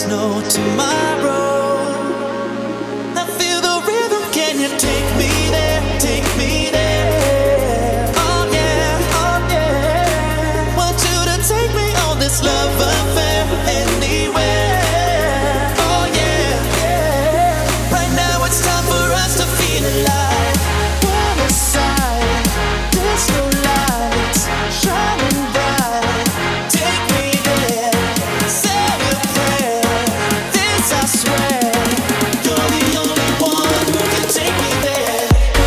no tomorrow. I feel the rhythm, can you take me there? Take me there. Oh yeah, oh yeah. Want you to take me on this love affair anywhere. Oh yeah, yeah. Right now it's time for us to feel alive. One aside, there's no lights shining bright. Take me there, say a prayer. This I swear, you're the only one who can take me there.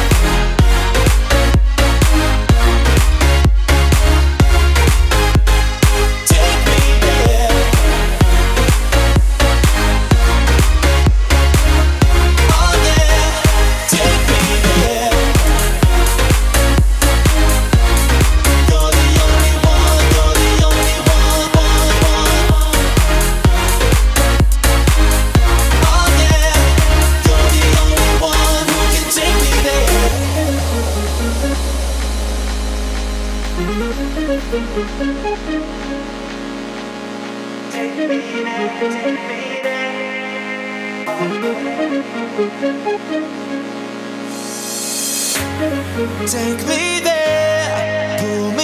Take me there. Oh yeah, take me there. You're the only one, you're the only one. Oh yeah, you're the only one who can take me there. Take me there, pull me